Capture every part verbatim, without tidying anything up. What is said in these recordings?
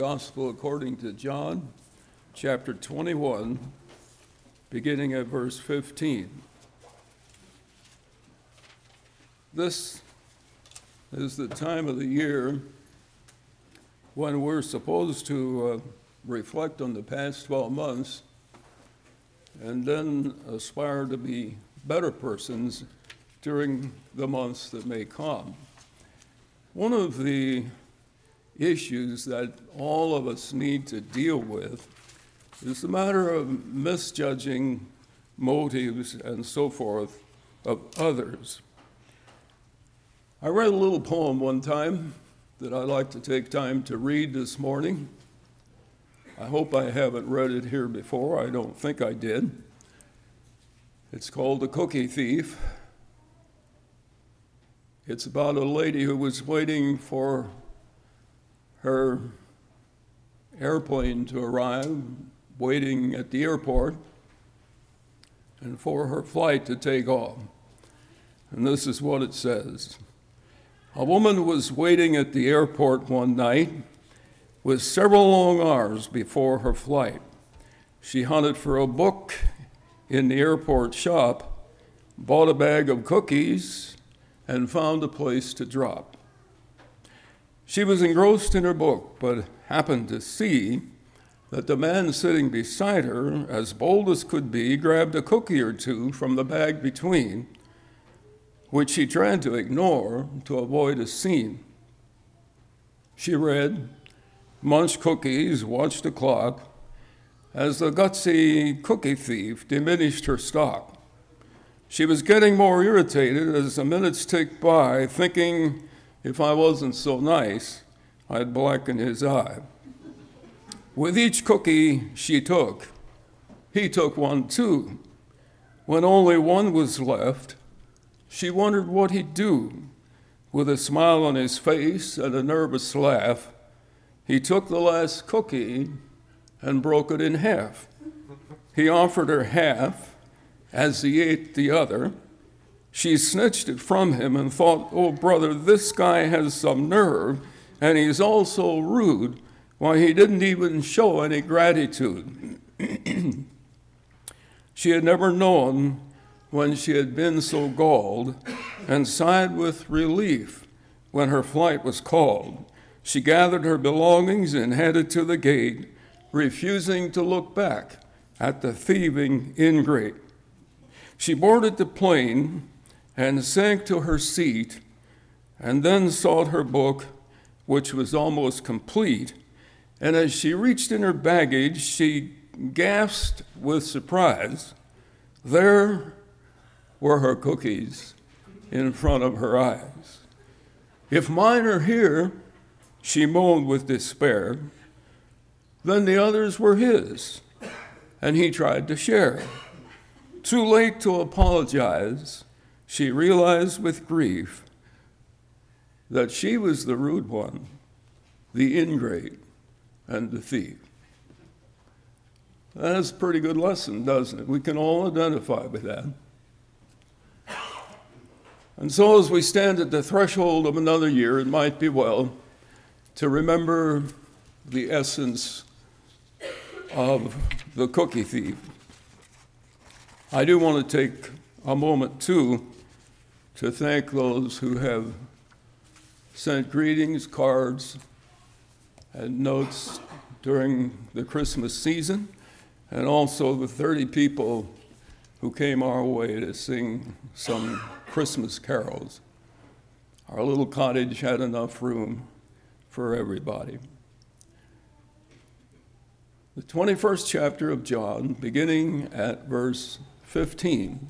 Gospel according to John, chapter twenty-one, beginning at verse fifteen. This is the time of the year when we're supposed to uh, reflect on the past twelve months and then aspire to be better persons during the months that may come. One of the issues that all of us need to deal with is the matter of misjudging motives and so forth of others. I read a little poem one time that I'd like to take time to read this morning. I hope I haven't read it here before. I don't think I did. It's called The Cookie Thief. It's about a lady who was waiting for her airplane to arrive, waiting at the airport, and for her flight to take off. And this is what it says. A woman was waiting at the airport one night with several long hours before her flight. She hunted for a book in the airport shop, bought a bag of cookies, and found a place to drop. She was engrossed in her book, but happened to see that the man sitting beside her, as bold as could be, grabbed a cookie or two from the bag between, which she tried to ignore to avoid a scene. She read, munched cookies, watched the clock, as the gutsy cookie thief diminished her stock. She was getting more irritated as the minutes ticked by, thinking, if I wasn't so nice, I'd blacken his eye. With each cookie she took, he took one too. When only one was left, she wondered what he'd do. With a smile on his face and a nervous laugh, he took the last cookie and broke it in half. He offered her half as he ate the other. She snatched it from him and thought, oh, brother, this guy has some nerve, and he's also rude. Why, he didn't even show any gratitude. She had never known when she had been so galled, and sighed with relief when her flight was called. She gathered her belongings and headed to the gate, refusing to look back at the thieving ingrate. She boarded the plane and sank to her seat, and then sought her book, which was almost complete. And as she reached in her baggage, she gasped with surprise. There were her cookies in front of her eyes. If mine are here, she moaned with despair, then the others were his, and he tried to share. Too late to apologize, she realized with grief that she was the rude one, the ingrate, and the thief. That's a pretty good lesson, doesn't it? We can all identify with that. And so as we stand at the threshold of another year, it might be well to remember the essence of the cookie thief. I do want to take a moment, too, to thank those who have sent greetings, cards, and notes during the Christmas season, and also the thirty people who came our way to sing some Christmas carols. Our little cottage had enough room for everybody. The twenty-first chapter of John, beginning at verse fifteen.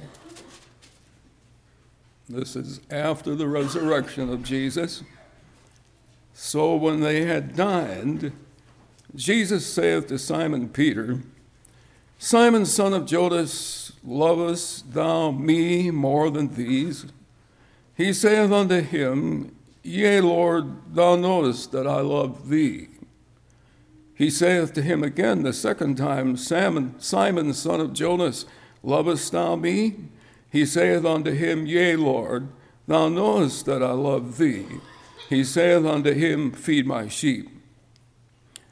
This is after the resurrection of Jesus. So when they had dined, Jesus saith to Simon Peter, Simon, son of Jonas, lovest thou me more than these? He saith unto him, Yea, Lord, thou knowest that I love thee. He saith to him again the second time, Simon, Simon, son of Jonas, lovest thou me? He saith unto him, Yea, Lord, thou knowest that I love thee. He saith unto him, Feed my sheep.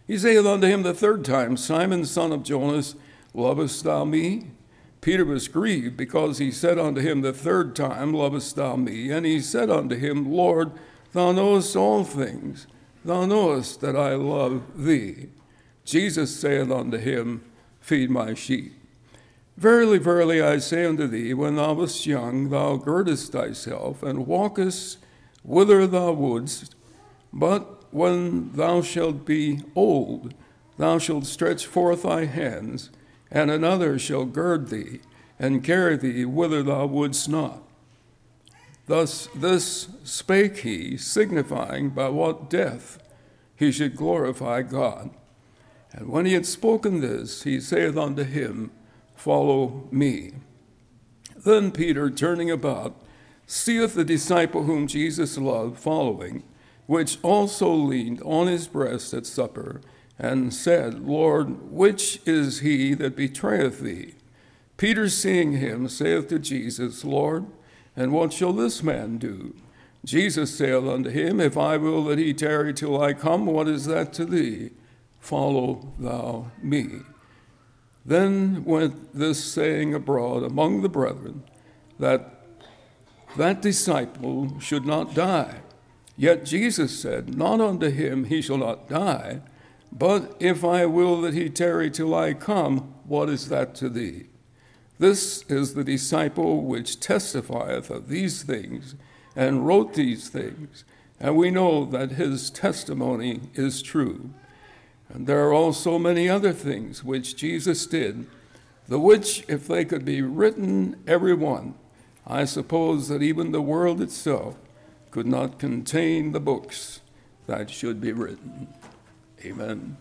He saith unto him the third time, Simon, son of Jonas, lovest thou me? Peter was grieved, because he said unto him the third time, Lovest thou me? And he said unto him, Lord, thou knowest all things. Thou knowest that I love thee. Jesus saith unto him, Feed my sheep. Verily, verily, I say unto thee, when thou wast young, thou girdest thyself, and walkest whither thou wouldst. But when thou shalt be old, thou shalt stretch forth thy hands, and another shall gird thee, and carry thee whither thou wouldst not. Thus this spake he, signifying by what death he should glorify God. And when he had spoken this, he saith unto him, Follow me. Then Peter, turning about, seeth the disciple whom Jesus loved following, which also leaned on his breast at supper, and said, Lord, which is he that betrayeth thee? Peter, seeing him, saith to Jesus, Lord, and what shall this man do? Jesus saith unto him, If I will that he tarry till I come, what is that to thee? Follow thou me. Then went this saying abroad among the brethren, that that disciple should not die. Yet Jesus said, Not unto him he shall not die, but if I will that he tarry till I come, what is that to thee? This is the disciple which testifieth of these things, and wrote these things, and we know that his testimony is true. And there are also many other things which Jesus did, the which, if they could be written every one, I suppose that even the world itself could not contain the books that should be written. Amen.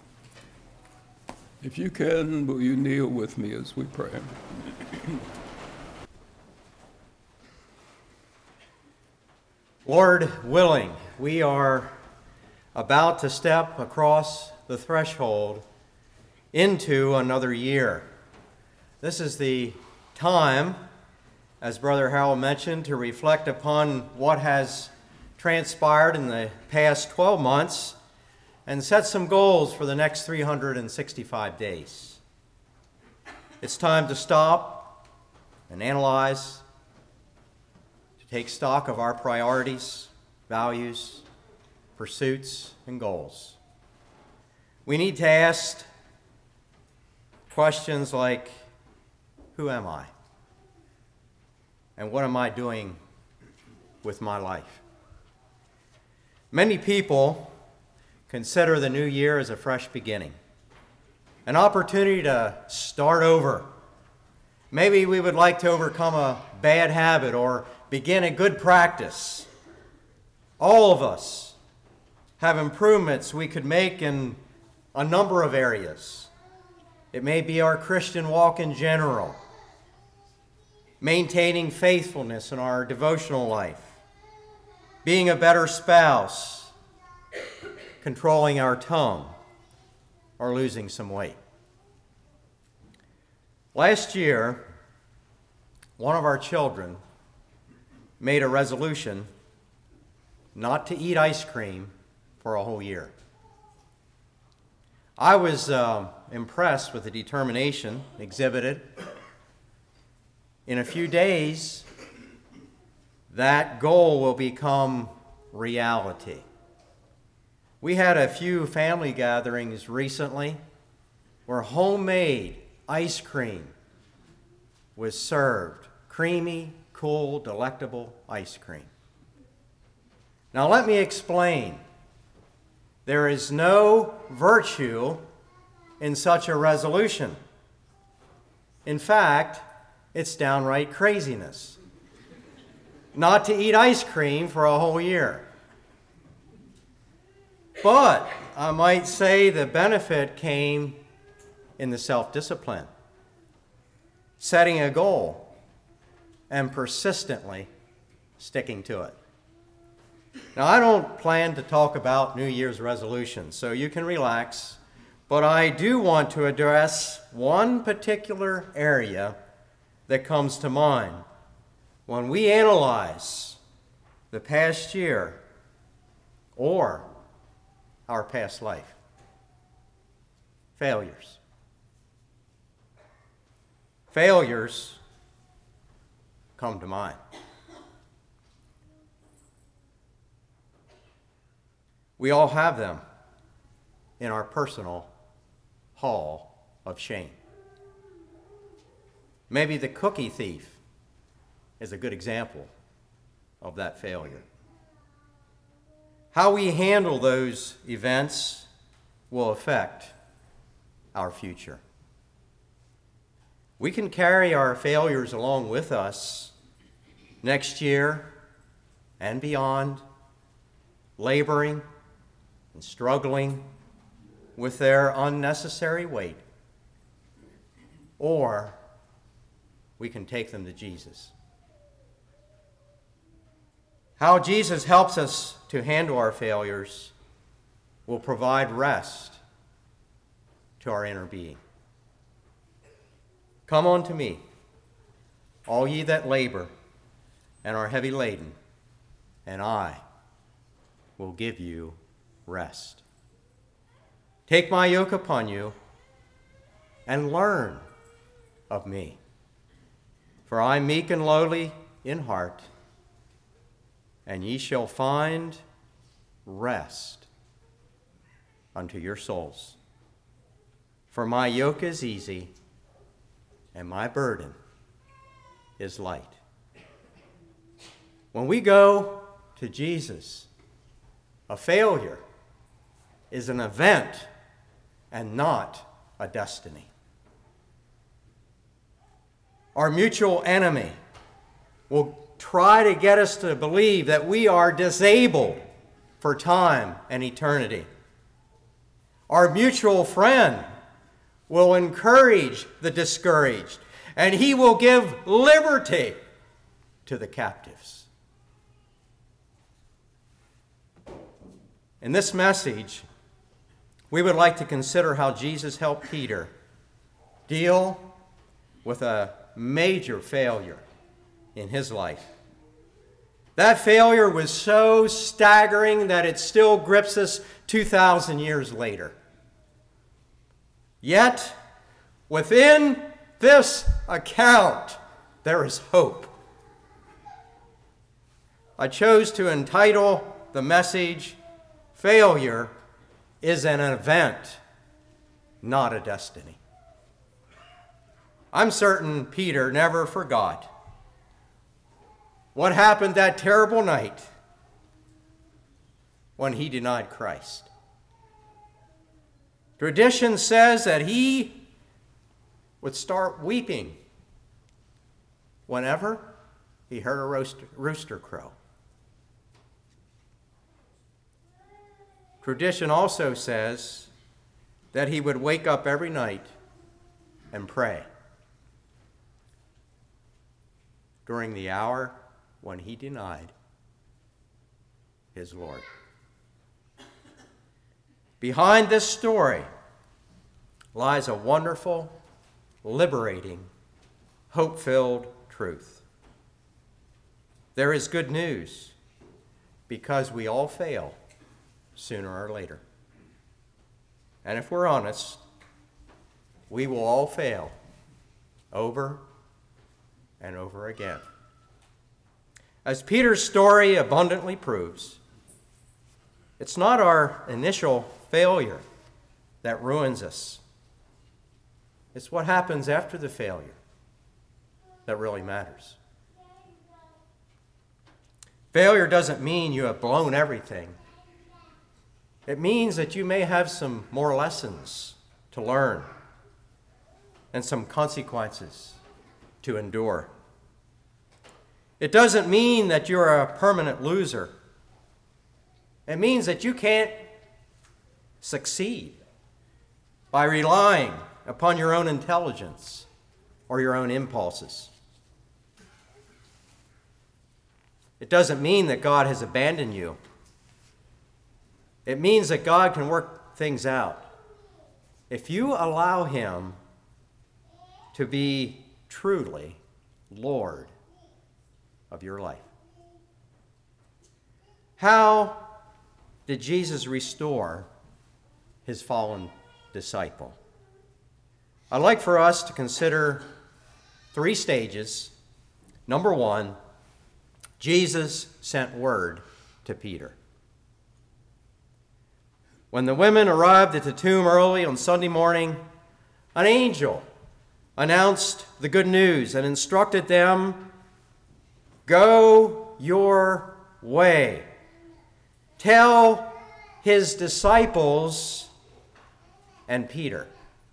If you can, will you kneel with me as we pray? Lord willing, we are about to step across the threshold into another year. This is the time, as Brother Harold mentioned, to reflect upon what has transpired in the past twelve months and set some goals for the next three hundred sixty-five days. It's time to stop and analyze, to take stock of our priorities, values, pursuits, and goals. We need to ask questions like, who am I? And what am I doing with my life? Many people consider the new year as a fresh beginning, an opportunity to start over. Maybe we would like to overcome a bad habit or begin a good practice. All of us have improvements we could make in a number of areas. It may be our Christian walk in general, maintaining faithfulness in our devotional life, being a better spouse, controlling our tongue, or losing some weight. Last year, one of our children made a resolution not to eat ice cream for a whole year. I was uh, impressed with the determination exhibited. In a few days, that goal will become reality. We had a few family gatherings recently where homemade ice cream was served. Creamy, cool, delectable ice cream. Now let me explain. There is no virtue in such a resolution. In fact, it's downright craziness not to eat ice cream for a whole year. But I might say the benefit came in the self-discipline, setting a goal and persistently sticking to it. Now, I don't plan to talk about New Year's resolutions, so you can relax, but I do want to address one particular area that comes to mind when we analyze the past year or our past life. failures. Failures come to mind. We all have them in our personal hall of shame. Maybe the cookie thief is a good example of that failure. How we handle those events will affect our future. We can carry our failures along with us next year and beyond, laboring and struggling with their unnecessary weight. Or we can take them to Jesus. How Jesus helps us to handle our failures will provide rest to our inner being. Come unto me, all ye that labor and are heavy laden, and I will give you rest. Take my yoke upon you and learn of me, for I am meek and lowly in heart, and ye shall find rest unto your souls. For my yoke is easy, and my burden is light. When we go to Jesus, a failure is an event and not a destiny. Our mutual enemy will try to get us to believe that we are disabled for time and eternity. Our mutual friend will encourage the discouraged, and he will give liberty to the captives. In this message, we would like to consider how Jesus helped Peter deal with a major failure in his life. That failure was so staggering that it still grips us two thousand years later. Yet, within this account, there is hope. I chose to entitle the message, Failure is an Event, Not a Destiny. I'm certain Peter never forgot what happened that terrible night when he denied Christ. Tradition says that he would start weeping whenever he heard a rooster, rooster crow. Tradition also says that he would wake up every night and pray during the hour when he denied his Lord. Behind this story lies a wonderful, liberating, hope-filled truth. There is good news because we all fail sooner or later. And if we're honest, we will all fail over and over again. As Peter's story abundantly proves, it's not our initial failure that ruins us. It's what happens after the failure that really matters. Failure doesn't mean you have blown everything. It means that you may have some more lessons to learn and some consequences to endure. It doesn't mean that you're a permanent loser. It means that you can't succeed by relying upon your own intelligence or your own impulses. It doesn't mean that God has abandoned you. It means that God can work things out if you allow him to be truly Lord of your life. How did Jesus restore his fallen disciple? I'd like for us to consider three stages. Number one, Jesus sent word to Peter. When the women arrived at the tomb early on Sunday morning, an angel announced the good news and instructed them, "Go your way. Tell his disciples and Peter."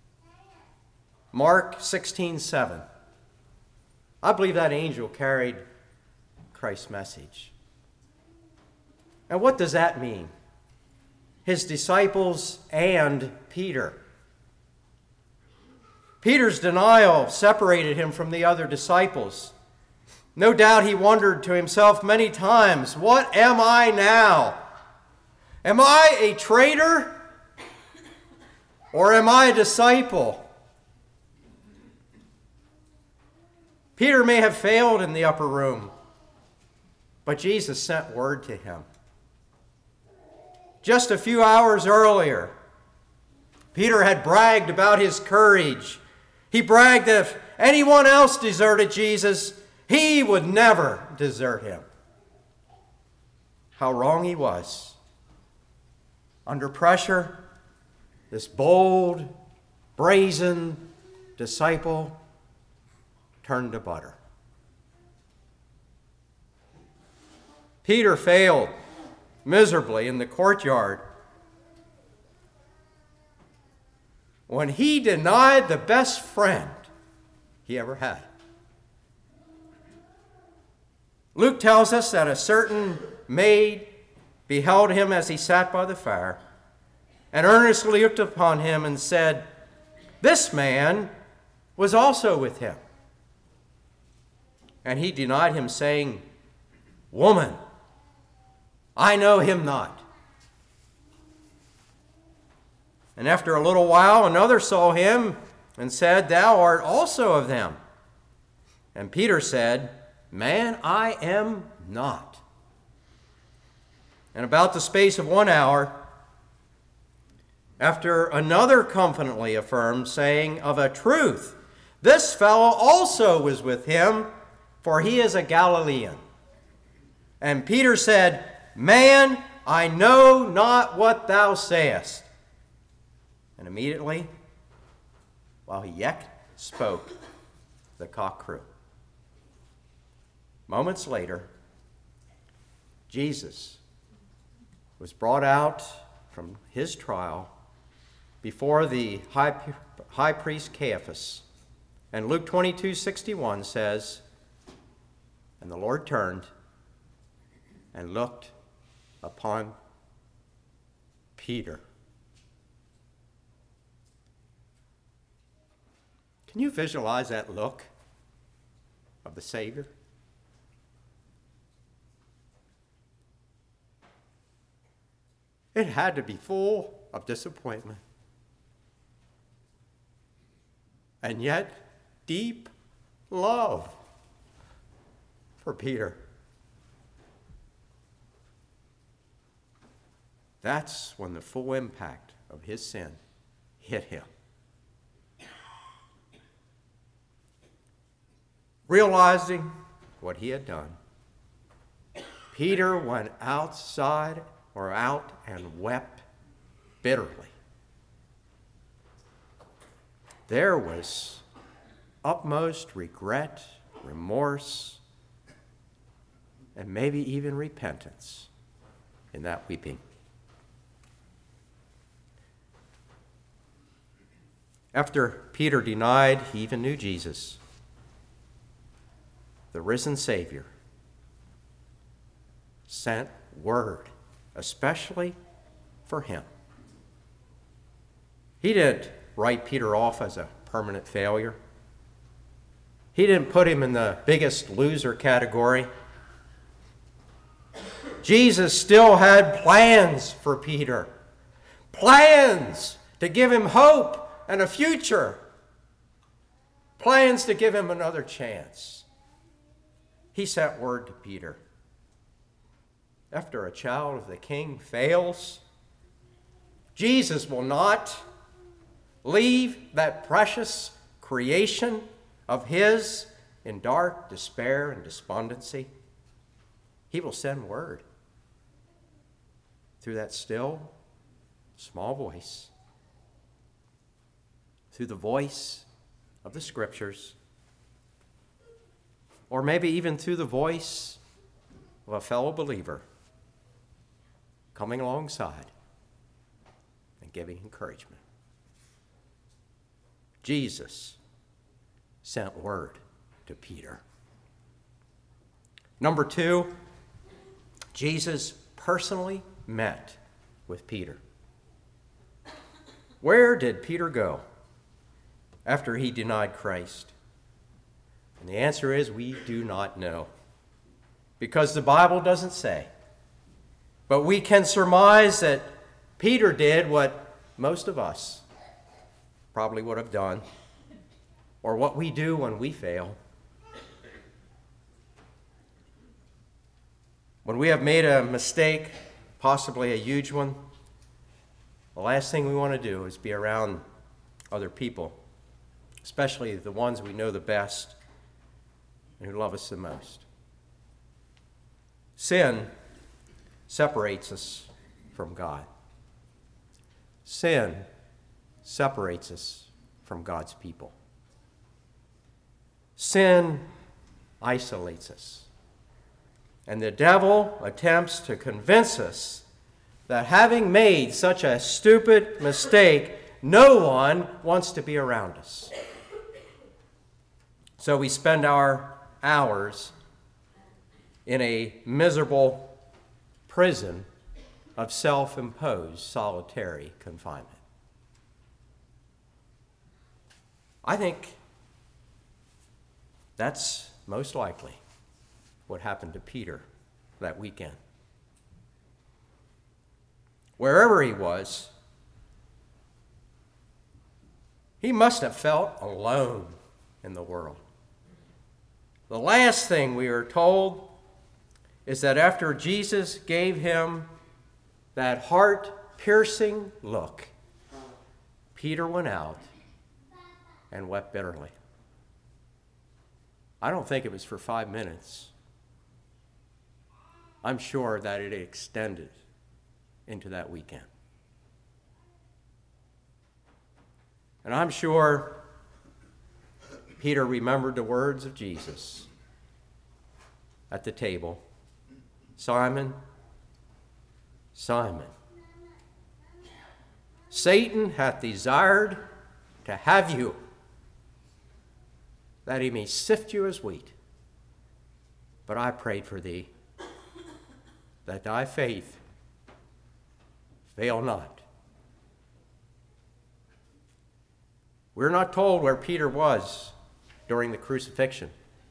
Mark sixteen seven. I believe that angel carried Christ's message. And what does that mean? His disciples and Peter. Peter's denial separated him from the other disciples. No doubt he wondered to himself many times, what am I now? Am I a traitor? Or am I a disciple? Peter may have failed in the upper room, but Jesus sent word to him. Just a few hours earlier, Peter had bragged about his courage. He bragged that if anyone else deserted Jesus, he would never desert him. How wrong he was. Under pressure, this bold, brazen disciple turned to butter. Peter failed miserably in the courtyard when he denied the best friend he ever had. Luke tells us that a certain maid beheld him as he sat by the fire and earnestly looked upon him and said, "This man was also with him." And he denied him, saying, "Woman, I know him not." And after a little while, another saw him and said, "Thou art also of them." And Peter said, "Man, I am not." And about the space of one hour, after another confidently affirmed, saying, "Of a truth, this fellow also was with him, for he is a Galilean." And Peter said, "Man, I know not what thou sayest." And immediately, while he yet spoke, the cock crew. Moments later, Jesus was brought out from his trial before the high, high priest Caiaphas. And Luke twenty-two sixty-one says, "And the Lord turned and looked upon Peter." Can you visualize that look of the Savior? It had to be full of disappointment, and yet deep love for Peter. That's when the full impact of his sin hit him. Realizing what he had done, Peter went outside or out and wept bitterly. There was utmost regret, remorse, and maybe even repentance in that weeping. After Peter denied he even knew Jesus, the risen Savior sent word, especially for him. He didn't write Peter off as a permanent failure. He didn't put him in the biggest loser category. Jesus still had plans for Peter, plans to give him hope and a future, plans to give him another chance. He sent word to Peter. After a child of the king fails, Jesus will not leave that precious creation of his in dark despair and despondency, he will send word through that still, small voice, through the voice of the Scriptures, or maybe even through the voice of a fellow believer coming alongside and giving encouragement. Jesus sent word to Peter. Number two, Jesus personally met with Peter. Where did Peter go after he denied Christ? And the answer is we do not know, because the Bible doesn't say. But we can surmise that Peter did what most of us probably would have done, or what we do when we fail. When we have made a mistake, possibly a huge one, the last thing we want to do is be around other people, especially the ones we know the best and who love us the most. Sin separates us from God. Sin separates us from God's people. Sin isolates us. And the devil attempts to convince us that having made such a stupid mistake, no one wants to be around us. So we spend our hours in a miserable prison of self-imposed solitary confinement. I think that's most likely what happened to Peter that weekend. Wherever he was, he must have felt alone in the world. The last thing we are told is that after Jesus gave him that heart-piercing look, Peter went out and wept bitterly. I don't think it was for five minutes. I'm sure that it extended into that weekend. And I'm sure Peter remembered the words of Jesus at the table. Simon, Simon, Satan hath desired to have you, that he may sift you as wheat. But I prayed for thee, that thy faith fail not. We're not told where Peter was during the crucifixion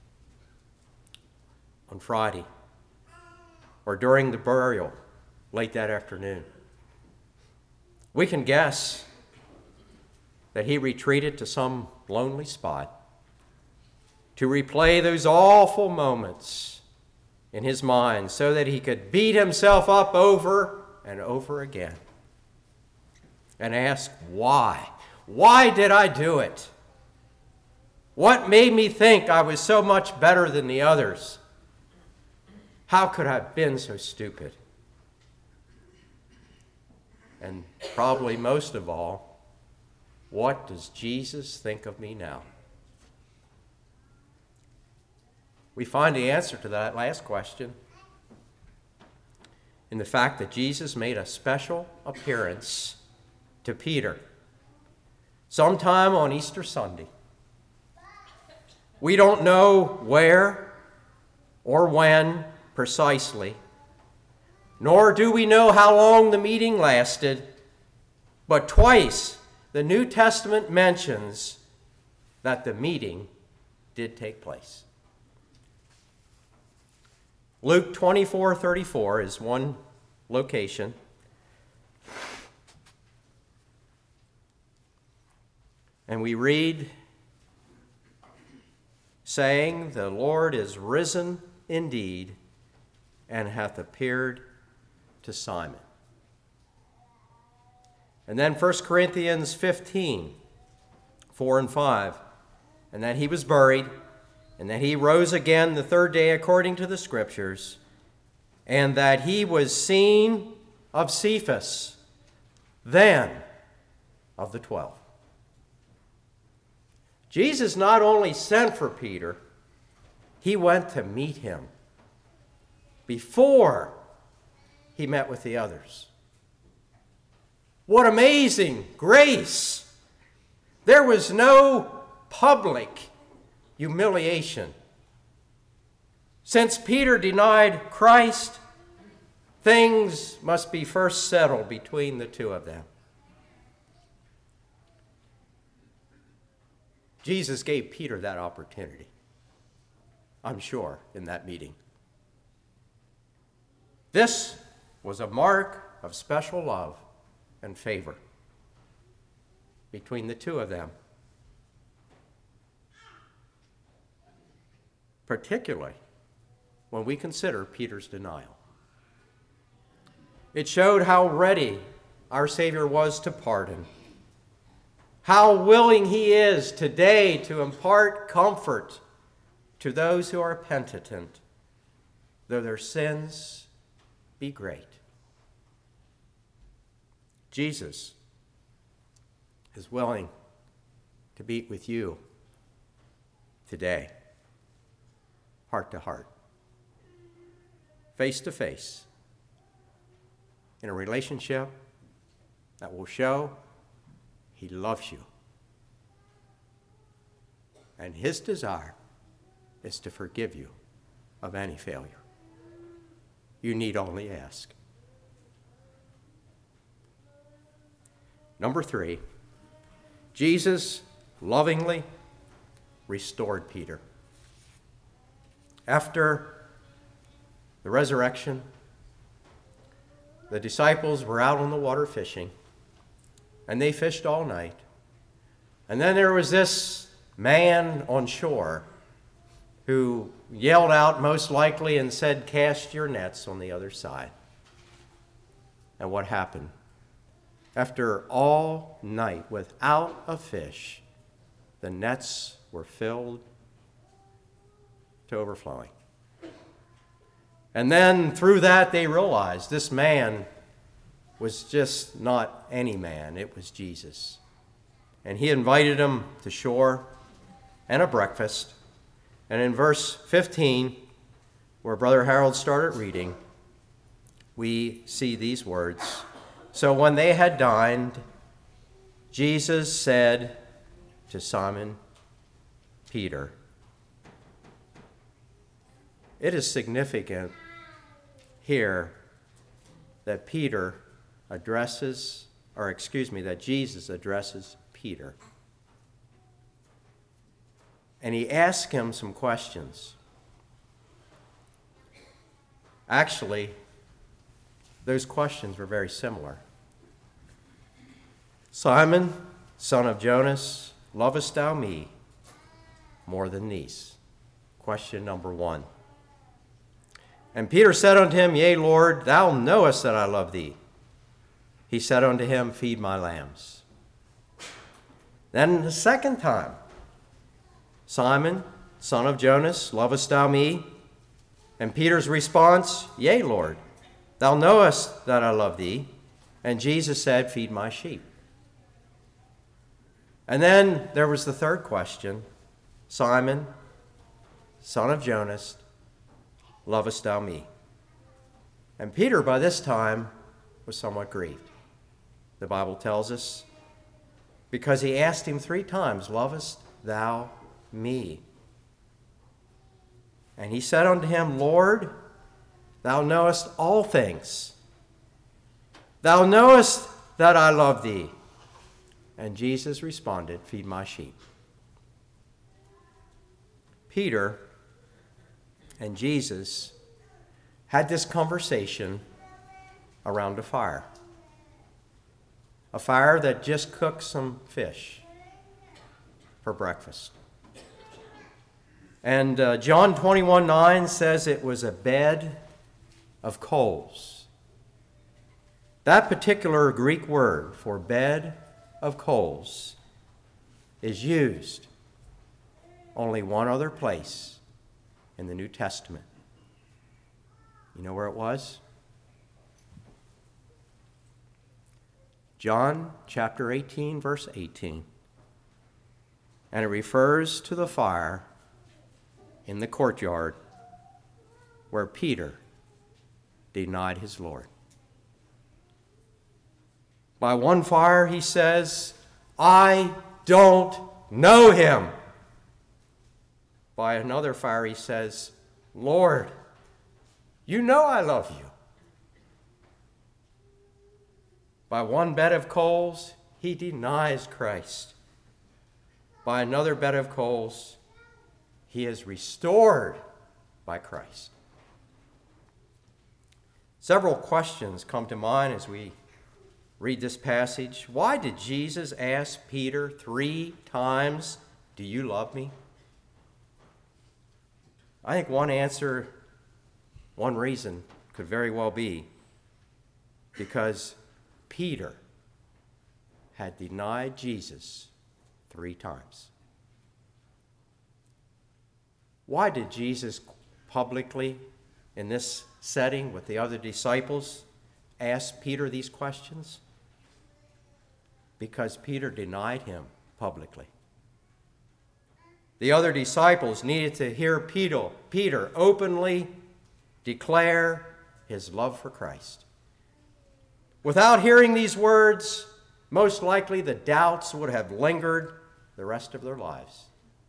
on Friday, or during the burial late that afternoon. We can guess that he retreated to some lonely spot to replay those awful moments in his mind so that he could beat himself up over and over again and ask, why? Why did I do it? What made me think I was so much better than the others? How could I have been so stupid? And probably most of all, what does Jesus think of me now? We find the answer to that last question in the fact that Jesus made a special appearance to Peter sometime on Easter Sunday. We don't know where or when precisely, nor do we know how long the meeting lasted, but twice the New Testament mentions that the meeting did take place. Luke twenty-four thirty-four is one location. And we read, saying, the Lord is risen indeed, and hath appeared to Simon. And then First Corinthians fifteen four and five, and that he was buried, and that he rose again the third day according to the Scriptures, and that he was seen of Cephas, then of the twelve. Jesus not only sent for Peter, he went to meet him before he met with the others. What amazing grace! There was no public humiliation. Since Peter denied Christ, things must be first settled between the two of them. Jesus gave Peter that opportunity, I'm sure, in that meeting. This was a mark of special love and favor between the two of them, particularly when we consider Peter's denial. It showed how ready our Savior was to pardon, how willing he is today to impart comfort to those who are penitent, though their sins be great. Jesus is willing to be with you today, heart to heart, face to face, in a relationship that will show he loves you. And his desire is to forgive you of any failure. You need only ask. Number three, Jesus lovingly restored Peter. After the resurrection, the disciples were out on the water fishing, and they fished all night. And then there was this man on shore who yelled out most likely and said, "Cast your nets on the other side." And what happened? After all night without a fish, the nets were filled to overflowing. And then through that they realized this man was just not any man, it was Jesus. And he invited them to shore and a breakfast. And in verse fifteen, where Brother Harold started reading, we see these words. So when they had dined, Jesus said to Simon Peter, it is significant here that Peter addresses, or excuse me, that Jesus addresses Peter. And he asks him some questions. Actually, those questions were very similar. Simon, son of Jonas, lovest thou me more than these? Question number one. And Peter said unto him, Yea, Lord, thou knowest that I love thee. He said unto him, Feed my lambs. Then the second time, Simon, son of Jonas, lovest thou me? And Peter's response, Yea, Lord, thou knowest that I love thee. And Jesus said, Feed my sheep. And then there was the third question, Simon, son of Jonas, lovest thou me? And Peter, by this time, was somewhat grieved. The Bible tells us, because he asked him three times, Lovest thou me? And he said unto him, Lord, thou knowest all things. Thou knowest that I love thee. And Jesus responded, Feed my sheep. Peter and Jesus had this conversation around a fire. A fire that just cooked some fish for breakfast. And uh, John twenty-one nine says it was a bed of coals. That particular Greek word for bed of coals is used only one other place in the New Testament. You know where it was? John chapter eighteen, verse eighteen. And it refers to the fire in the courtyard where Peter denied his Lord. By one fire, he says, I don't know him. By another fire, he says, Lord, you know I love you. By one bed of coals, he denies Christ. By another bed of coals, he is restored by Christ. Several questions come to mind as we read this passage. Why did Jesus ask Peter three times, do you love me? I think one answer, one reason could very well be because Peter had denied Jesus three times. Why did Jesus publicly, in this setting with the other disciples, ask Peter these questions? Because Peter denied him publicly. The other disciples needed to hear Peter, Peter openly declare his love for Christ. Without hearing these words, most likely the doubts would have lingered the rest of their lives.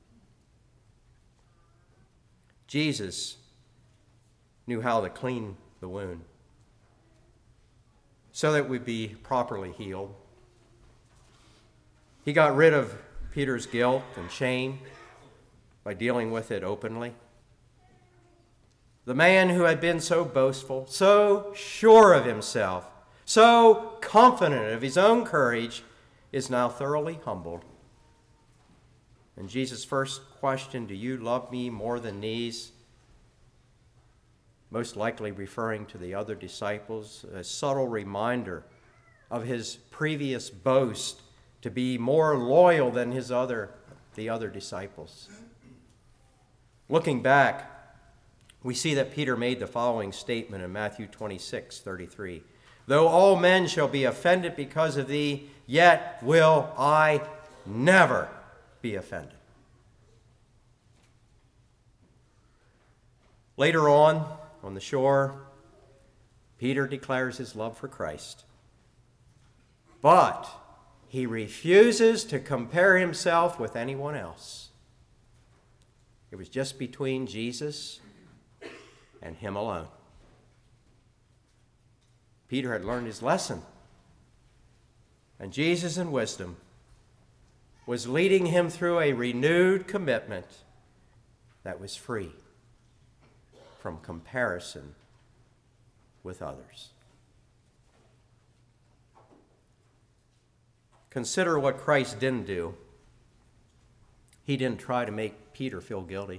Jesus knew how to clean the wound so that it would be properly healed. He got rid of Peter's guilt and shame by dealing with it openly. The man who had been so boastful, so sure of himself, so confident of his own courage, is now thoroughly humbled. And Jesus' first question, do you love me more than these? Most likely referring to the other disciples, a subtle reminder of his previous boast to be more loyal than his other, the other disciples. Looking back, we see that Peter made the following statement in Matthew twenty-six thirty-three. Though all men shall be offended because of thee, yet will I never be offended. Later on, on the shore, Peter declares his love for Christ. But he refuses to compare himself with anyone else. It was just between Jesus and him alone. Peter had learned his lesson. And Jesus, in wisdom, was leading him through a renewed commitment that was free from comparison with others. Consider what Christ didn't do. He didn't try to make Peter feel guilty.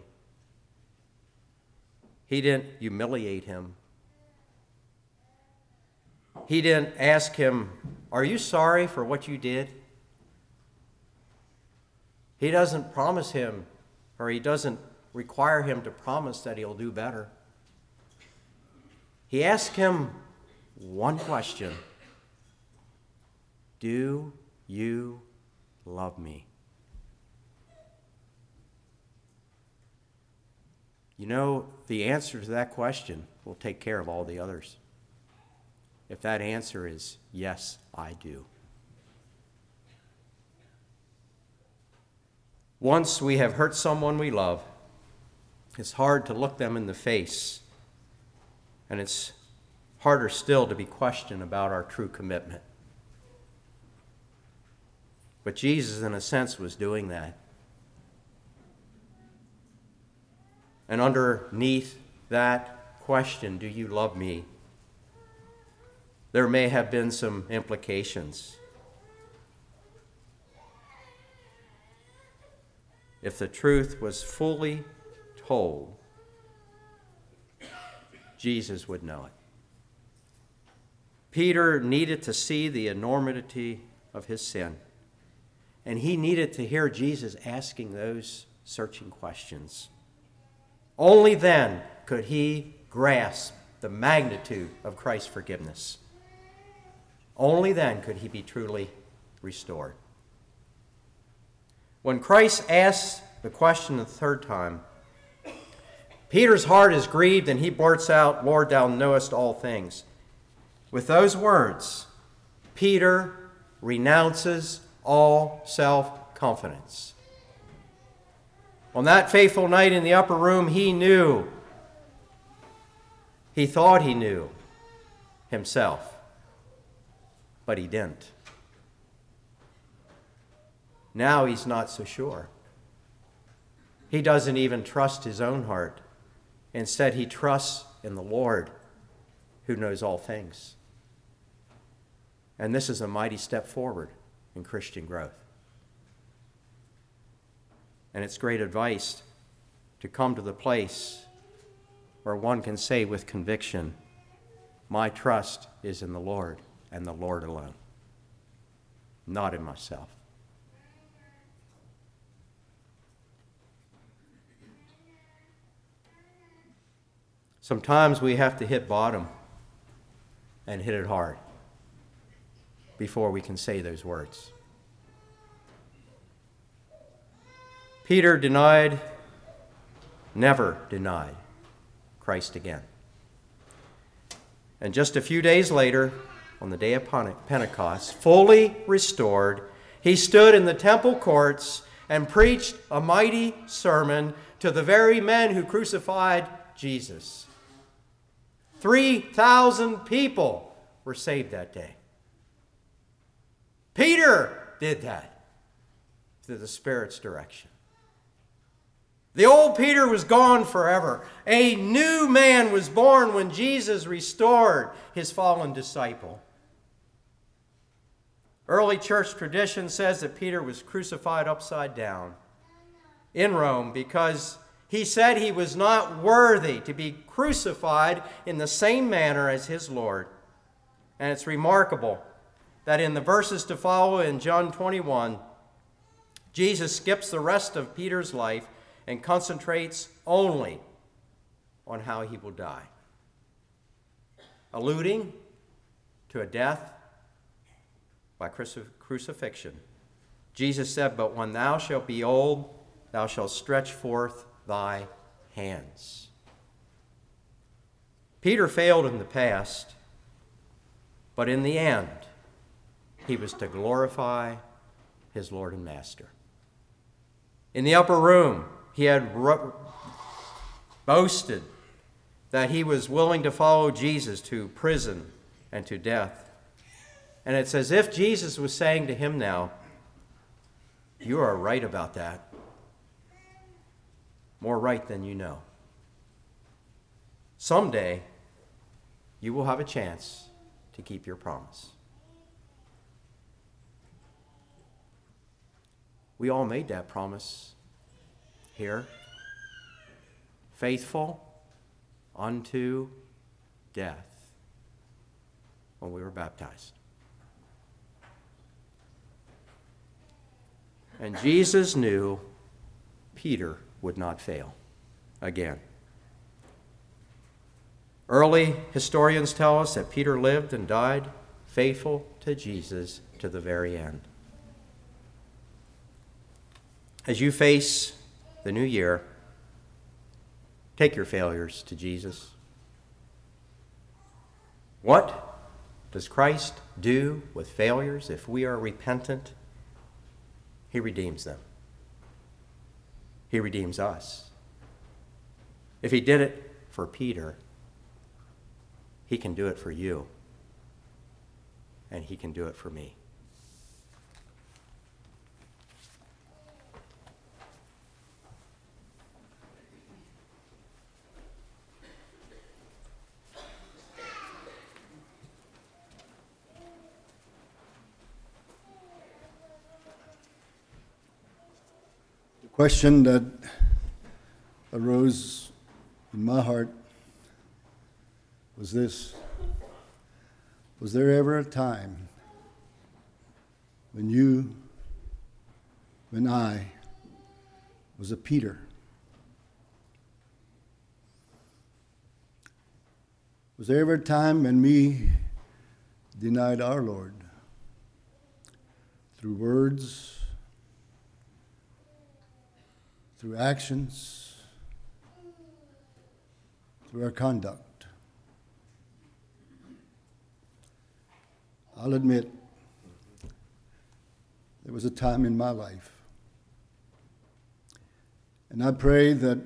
He didn't humiliate him. He didn't ask him, are you sorry for what you did? He doesn't promise him, or he doesn't require him to promise that he'll do better. He asked him one question. Do you love me? You know, the answer to that question will take care of all the others. If that answer is, yes, I do. Once we have hurt someone we love, it's hard to look them in the face, and it's harder still to be questioned about our true commitment. But Jesus, in a sense, was doing that. And underneath that question, do you love me? There may have been some implications. If the truth was fully told, Jesus would know it. Peter needed to see the enormity of his sin. And he needed to hear Jesus asking those searching questions. Only then could he grasp the magnitude of Christ's forgiveness. Only then could he be truly restored. When Christ asks the question the third time, Peter's heart is grieved and he blurts out, "Lord, thou knowest all things." With those words, Peter renounces all self-confidence. On that fateful night in the upper room, he knew, he thought he knew himself, but he didn't. Now he's not so sure. He doesn't even trust his own heart. Instead, he trusts in the Lord who knows all things. And this is a mighty step forward in Christian growth. And it's great advice to come to the place where one can say with conviction, "My trust is in the Lord and the Lord alone, not in myself." Sometimes we have to hit bottom and hit it hard before we can say those words. Peter denied, never denied Christ again. And just a few days later, on the day of Pentecost, fully restored, he stood in the temple courts and preached a mighty sermon to the very men who crucified Jesus. three thousand people were saved that day. Peter did that through the Spirit's direction. The old Peter was gone forever. A new man was born when Jesus restored his fallen disciple. Early church tradition says that Peter was crucified upside down in Rome because he said he was not worthy to be crucified in the same manner as his Lord. And it's remarkable that in the verses to follow in John twenty-one, Jesus skips the rest of Peter's life and concentrates only on how he will die, alluding to a death by crucif- crucifixion. Jesus said, "But when thou shalt be old, thou shalt stretch forth thy hands." Peter failed in the past, but in the end, he was to glorify his Lord and Master. In the upper room, he had ro- boasted that he was willing to follow Jesus to prison and to death. And it's as if Jesus was saying to him now, "You are right about that. More right than you know. Someday, you will have a chance to keep your promise." We all made that promise here. Faithful unto death when we were baptized. And Jesus knew Peter would not fail again. Early historians tell us that Peter lived and died faithful to Jesus to the very end. As you face the new year, take your failures to Jesus. What does Christ do with failures if we are repentant? He redeems them. He redeems us. If he did it for Peter, he can do it for you. And he can do it for me. Question that arose in my heart was this: was there ever a time when you when I was a Peter. Was there ever a time when we denied our Lord through words, through actions, through our conduct? I'll admit, there was a time in my life, and I pray that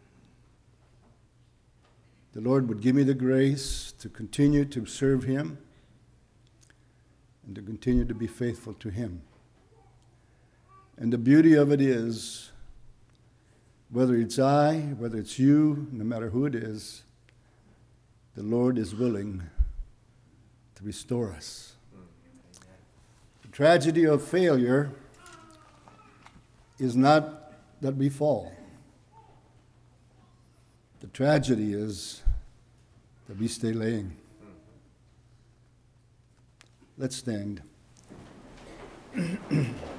the Lord would give me the grace to continue to serve Him and to continue to be faithful to Him. And the beauty of it is, whether it's I, whether it's you, no matter who it is, the Lord is willing to restore us. The tragedy of failure is not that we fall. The tragedy is that we stay laying. Let's stand.